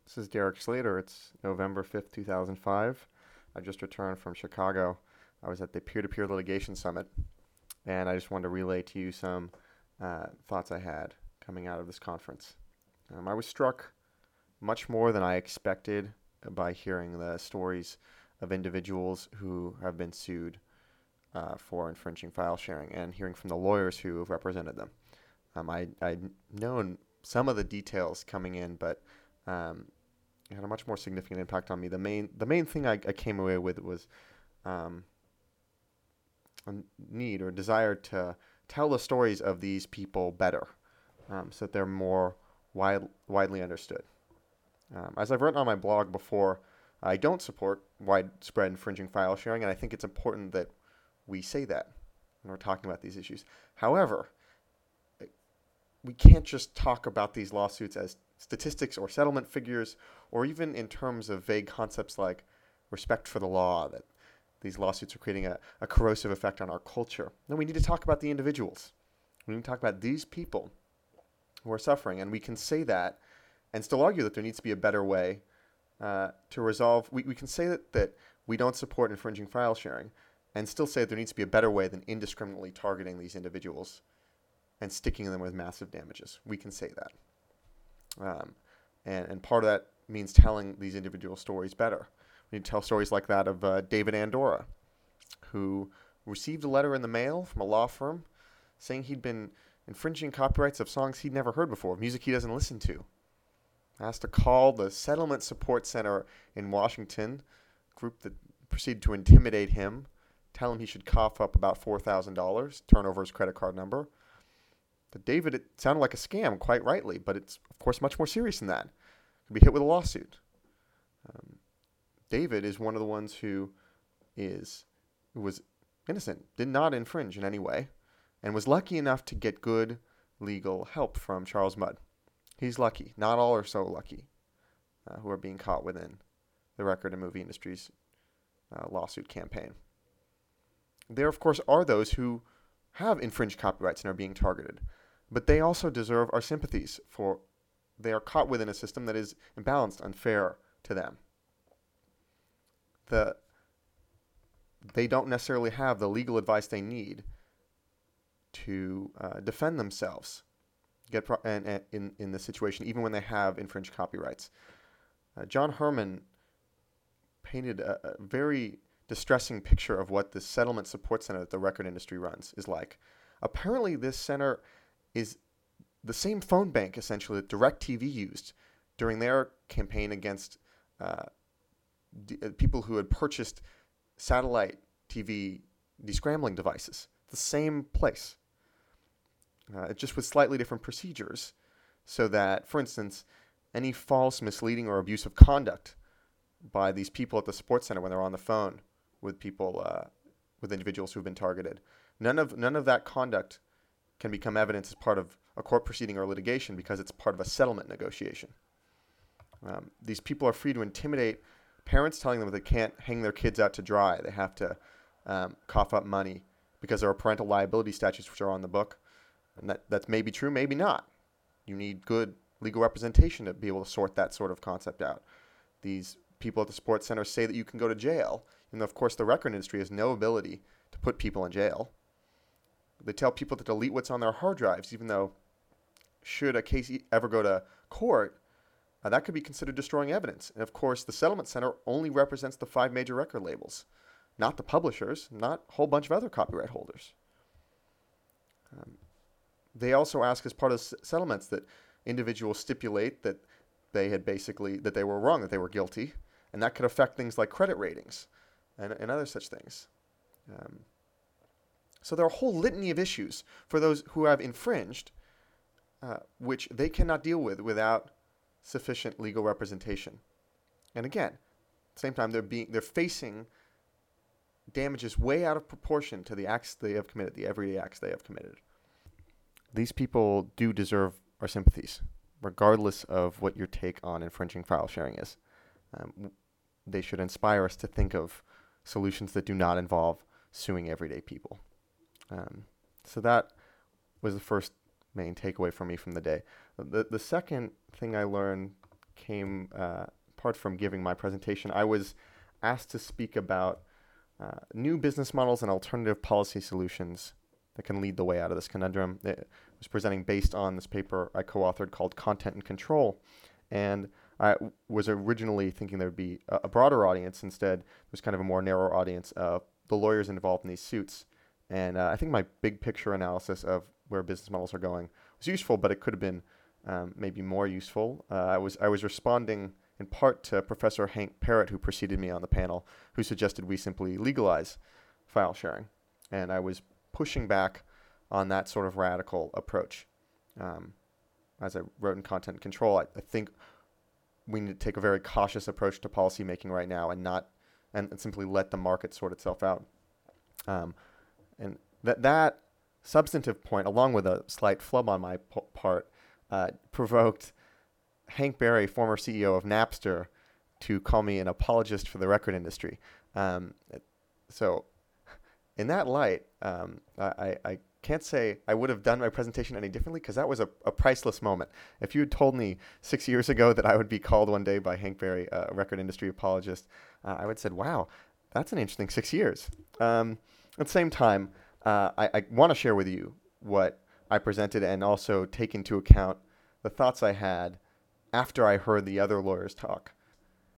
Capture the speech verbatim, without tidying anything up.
This is Derek Slater. It's November fifth, two thousand five. I just returned from Chicago. I was at the Peer-to-Peer Litigation Summit, and I just wanted to relay to you some uh, thoughts I had coming out of this conference. Um, I was struck much more than I expected by hearing the stories of individuals who have been sued uh, for infringing file sharing and hearing from the lawyers who have represented them. Um, I, I'd known some of the details coming in, but um, it had a much more significant impact on me. The main the main thing I, I came away with was um, a need or desire to tell the stories of these people better, um, so that they're more wide, widely understood. Um, as I've written on my blog before, I don't support widespread infringing file sharing, and I think it's important that we say that when we're talking about these issues. However, we can't just talk about these lawsuits as statistics or settlement figures, or even in terms of vague concepts like respect for the law, that these lawsuits are creating a, a corrosive effect on our culture. No, we need to talk about the individuals. We need to talk about these people who are suffering, and we can say that and still argue that there needs to be a better way uh, to resolve. We, we can say that, that we don't support infringing file sharing and still say that there needs to be a better way than indiscriminately targeting these individuals and sticking them with massive damages. We can say that. Um, and, and part of that means telling these individual stories better. We need to tell stories like that of uh, David Andorra, who received a letter in the mail from a law firm saying he'd been infringing copyrights of songs he'd never heard before, music he doesn't listen to. Asked to call the Settlement Support Center in Washington, a group that proceeded to intimidate him, tell him he should cough up about four thousand dollars, turn over his credit card number. To David, it sounded like a scam, quite rightly, but it's, of course, much more serious than that. Could be hit with a lawsuit. Um, David is one of the ones who is who was innocent, did not infringe in any way, and was lucky enough to get good legal help from Charles Mudd. He's lucky. Not all are so lucky uh, who are being caught within the record and movie industry's uh, lawsuit campaign. There, of course, are those who have infringed copyrights and are being targeted. But they also deserve our sympathies, for they are caught within a system that is imbalanced, unfair to them. The, they don't necessarily have the legal advice they need to uh, defend themselves get pro- and, and in, in this situation, even when they have infringed copyrights. Uh, John Herman painted a, a very distressing picture of what the settlement support center that the record industry runs is like. Apparently, this center is the same phone bank, essentially, that DirecTV used during their campaign against uh, d- uh, people who had purchased satellite T V descrambling devices. The same place. Uh, just with slightly different procedures, so that, for instance, any false, misleading, or abusive conduct by these people at the support center when they're on the phone with people, uh, with individuals who've been targeted, none of none of that conduct can become evidence as part of a court proceeding or litigation because it's part of a settlement negotiation. Um, these people are free to intimidate parents, telling them that they can't hang their kids out to dry. They have to um, cough up money because there are parental liability statutes which are on the book. And that, that's maybe true, maybe not. You need good legal representation to be able to sort that sort of concept out. These people at the sports center say that you can go to jail, and of course the record industry has no ability to put people in jail. They tell people to delete what's on their hard drives, even though should a case ever go to court, uh, that could be considered destroying evidence. And of course, the settlement center only represents the five major record labels, not the publishers, not a whole bunch of other copyright holders. Um, they also ask, as part of s- settlements, that individuals stipulate that they had basically, that they were wrong, that they were guilty, and that could affect things like credit ratings and, and other such things. Um, So there are a whole litany of issues for those who have infringed, uh, which they cannot deal with without sufficient legal representation. And again, at the same time, they're being they're facing damages way out of proportion to the acts they have committed, the everyday acts they have committed. These people do deserve our sympathies, regardless of what your take on infringing file sharing is. Um, they should inspire us to think of solutions that do not involve suing everyday people. Um, so that was the first main takeaway for me from the day. The, the second thing I learned came, uh, apart from giving my presentation, I was asked to speak about uh, new business models and alternative policy solutions that can lead the way out of this conundrum. It was presenting based on this paper I co-authored called Content and Control. And I w- was originally thinking there would be a, a broader audience. Instead, there's kind of a more narrow audience of the lawyers involved in these suits. And uh, I think my big picture analysis of where business models are going was useful, but it could have been um, maybe more useful. Uh, I was I was responding in part to Professor Hank Parrott, who preceded me on the panel, who suggested we simply legalize file sharing. And I was pushing back on that sort of radical approach. Um, as I wrote in Content and Control, I, I think we need to take a very cautious approach to policy making right now and not and, and simply let the market sort itself out. Um, and that that substantive point, along with a slight flub on my p- part, uh, provoked Hank Berry, former C E O of Napster, to call me an apologist for the record industry. Um, so in that light, um, I, I can't say I would have done my presentation any differently, because that was a, a priceless moment. If you had told me six years ago that I would be called one day by Hank Berry a record industry apologist, uh, I would have said, wow, that's an interesting six years. Um, at the same time, uh, I, I want to share with you what I presented and also take into account the thoughts I had after I heard the other lawyers talk.